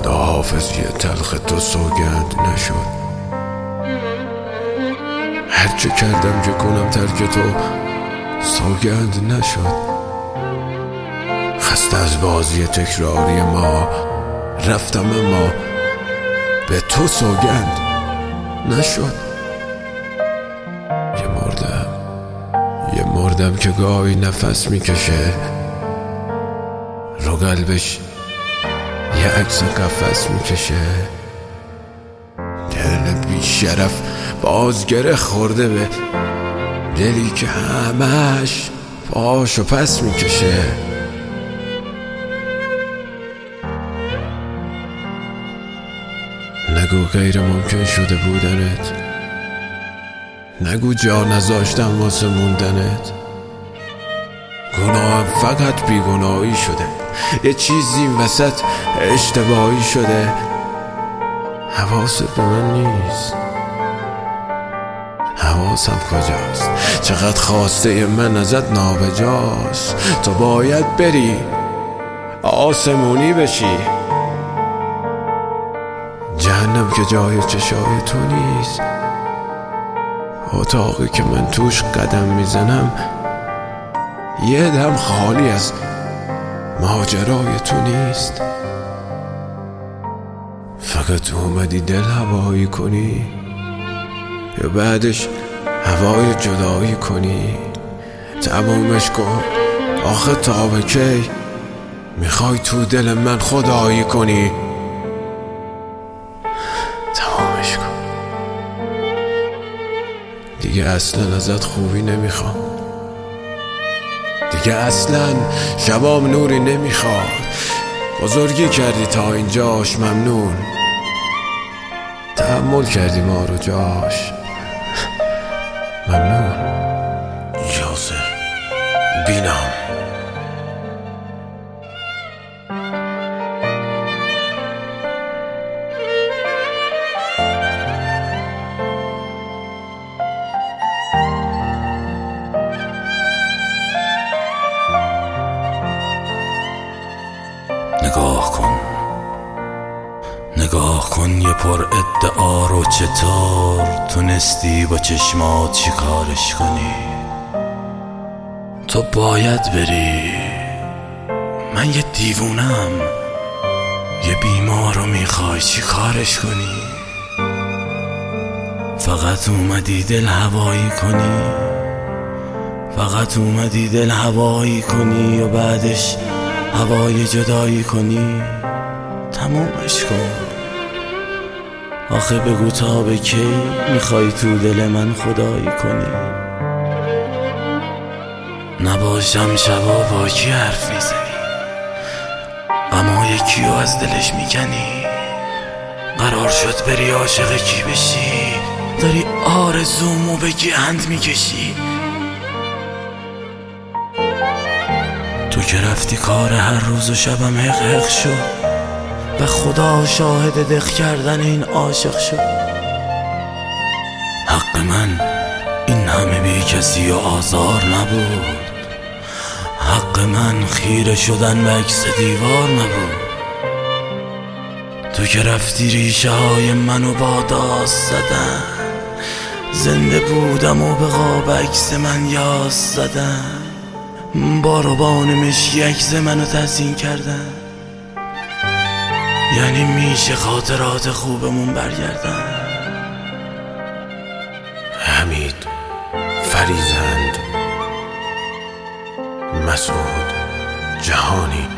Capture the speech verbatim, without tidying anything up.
خداحافظی تلخ تو سوگند نشد. هرچه کردم که کنم ترک تو سوگند نشد. خسته از بازی تکراری ما رفتم اما به تو سوگند نشد. یه مردم یه مردم که گاهی نفس میکشه، رو قلبش یه عکس قفس میکشه. دل بی شرف بازگره خورده به دلی که همش پاشو پس میکشه. نگو غیر ممکن شده بودنت، نگو جا نذاشتم واسه موندنت. گناهم فقط بیگناهی شده، یه چیزی این وسط اشتباهی شده. حواست به من نیست، حواسم کجاست؟ چقدر خواسته من ازت نابجاست. تو باید بری آسمونی بشی، جهنم که جای چشای تو نیست. اتاقی که من توش قدم میزنم یه دم خالی از ماجرای تو نیست. فقط اومدی دل هوایی کنی یا بعدش هوای جدایی کنی؟ تمومش کن آخه تا به کی میخوای تو دل من خدایی کنی؟ تمامش کن دیگه، اصلا ازت خوبی نمیخوام، دیگه اصلا شبام نوری نمیخواد. بزرگی کردی تا اینجاش ممنون، تحمل کردی ما رو جاش ممنون. یاسر بینام نگاه کن نگاه کن یه پر ادعا رو چطور تونستی با چشمات چیکارش کنی؟ تو باید بری، من یه دیوونم، یه بیمار رو میخوای چیکارش کنی؟ فقط اومدی دل هوایی کنی، فقط اومدی دل هوایی کنی و بعدش هوای جدایی کنی. تمومش کن آخه بگو تا به کی میخوای تو دل من خدایی کنی؟ نباشم شبا با کی حرف میزنی، غمای کیو از دلش میکنی؟ قرار شد بری عاشق کی بشی؟ داری آرزومو به گند میکشی. تو که رفتی کار هر روز و شبم حق حق شد و خدا شاهد دق کردن این عاشق شد. حق من این همه بی کسی و آزار نبود، حق من خیره شدن به عکس دیوار نبود. تو که رفتی ریشه های منو با داست زدن، زنده بودم و به قاب عکس من یاس زدن. با روبان مشکی عکس منو تزیین کردن، یعنی میشه خاطرات خوبمون برگردن. حمید فریزند، مسعود جهانی.